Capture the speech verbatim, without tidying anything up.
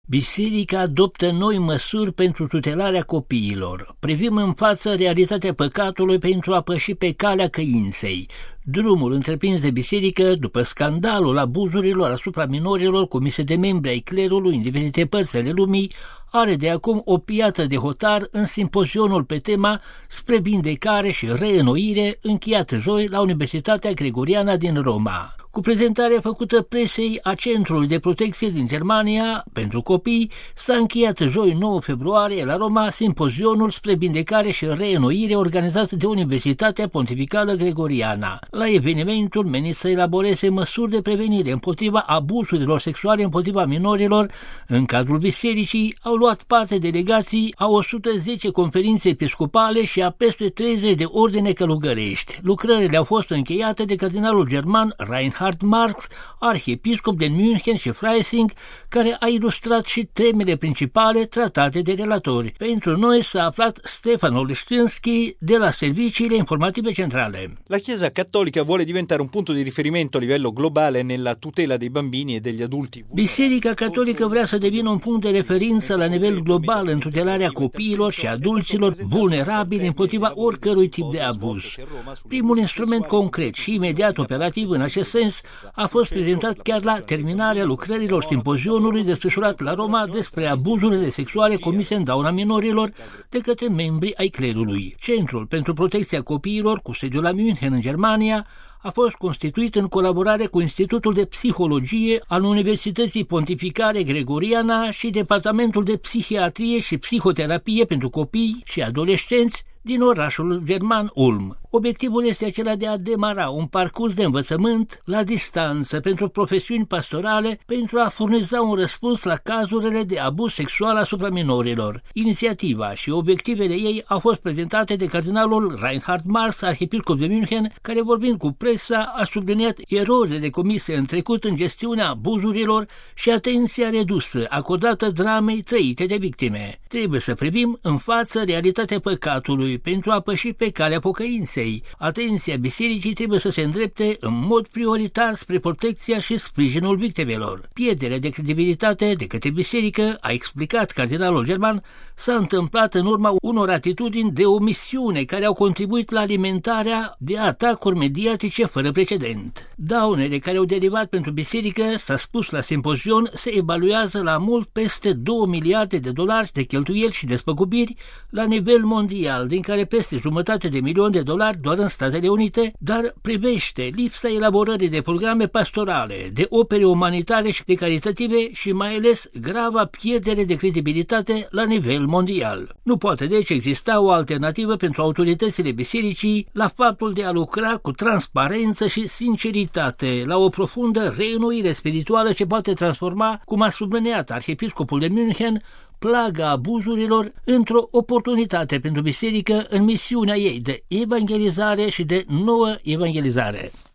Biserica adoptă noi măsuri pentru tutelarea copiilor. Privim în față realitatea păcatului pentru a păși pe calea căinței. Drumul întreprins de biserică după scandalul abuzurilor asupra minorilor comise de membri ai clerului în diferite părți ale lumii are de acum o piatră de hotar în simpozionul pe tema Spre vindecare și reînnoire, încheiat joi la Universitatea Gregoriana din Roma. Cu prezentarea făcută presei a Centrului de Protecție din Germania pentru copii, s-a încheiat joi nouă februarie la Roma simpozionul Spre vindecare și reînnoire organizat de Universitatea Pontificală Gregoriana. La evenimentul menit să elaboreze măsuri de prevenire împotriva abuzurilor sexuale împotriva minorilor, în cadrul bisericii au luat parte delegații a o sută zece conferințe episcopale și a peste treizeci de ordine călugărești. Lucrările au fost încheiate de cardinalul german Reinhard Marx, arhiepiscop de München și Freising, care a ilustrat și temele principale tratate de relatori. Pentru noi s-a aflat Stefano Leszczynski de la Serviciile Informative Centrale. La Chiesa Cattolica vuole diventare un punto di riferimento a livello globale nella tutela dei bambini e degli adulti. Biserica Catolică vrea să devină un punct de referință la nivel global în tutelarea copiilor și adulților vulnerabili împotriva oricărui tip de abuz. Primul instrument concret și imediat operativ în acest sens a fost prezentat chiar la terminarea lucrărilor simpozionului desfășurat la Roma despre abuzurile sexuale comise în dauna minorilor de către membri ai clerului. Centrul pentru protecția copiilor, cu sediul la München în Germania, a fost constituit în colaborare cu Institutul de Psihologie al Universității Pontificale Gregoriana și Departamentul de Psihiatrie și Psihoterapie pentru copii și adolescenți din orașul german Ulm. Obiectivul este acela de a demara un parcurs de învățământ la distanță pentru profesiuni pastorale pentru a furniza un răspuns la cazurile de abuz sexual asupra minorilor. Inițiativa și obiectivele ei au fost prezentate de cardinalul Reinhard Marx, arhiepiscop de München, care, vorbind cu presa, a subliniat erorile comise în trecut în gestiunea abuzurilor și atenția redusă acordată dramei trăite de victime. Trebuie să privim în față realitatea păcatului pentru a păși pe calea pocăinței. Atenția bisericii trebuie să se îndrepte în mod prioritar spre protecția și sprijinul victimelor. Pierderea de credibilitate de către biserică, a explicat cardinalul german, s-a întâmplat în urma unor atitudini de omisiune care au contribuit la alimentarea de atacuri mediatice fără precedent. Daunele care au derivat pentru biserică, s-a spus la simpozion, se evaluează la mult peste două miliarde de dolari de cheltuieli și despăgubiri la nivel mondial, din care peste jumătate de milion de dolari doar în Statele Unite, dar privește lipsa elaborării de programe pastorale, de opere umanitare și de caritative și mai ales grava pierdere de credibilitate la nivel mondial. Nu poate deci exista o alternativă pentru autoritățile bisericii la faptul de a lucra cu transparență și sinceritate la o profundă reînnoire spirituală ce poate transforma, cum a subliniat arhiepiscopul de München, plaga abuzurilor într-o oportunitate pentru biserică în misiunea ei de evangelizare și de nouă evangelizare.